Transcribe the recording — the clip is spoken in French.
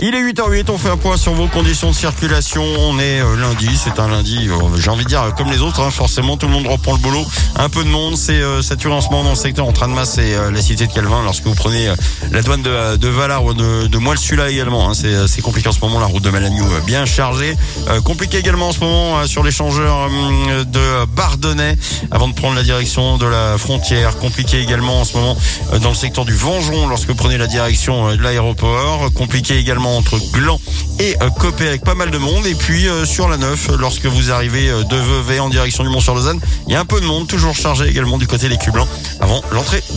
Il est 8h08, on fait un point sur vos conditions de circulation. On est lundi, c'est un lundi, j'ai envie de dire comme les autres, forcément tout le monde reprend le boulot. Un peu de monde, c'est saturé en ce moment dans le secteur entre Annemasse et la cité de Calvin. Lorsque vous prenez la douane de Valar ou de Moelle-Sula également, c'est compliqué en ce moment, la route de Malagnou bien chargée. Compliqué également en ce moment sur l'échangeur de Bardonnay avant de prendre la direction de la frontière. Compliqué également en ce moment dans le secteur du Vengeron lorsque vous prenez la direction de l'aéroport. Compliqué également entre Gland et Copé avec pas mal de monde. Et puis sur la 9, lorsque vous arrivez de Vevey en direction du Mont-sur-Lausanne, il y a un peu de monde, toujours chargé également du côté des Culs Blancs avant l'entrée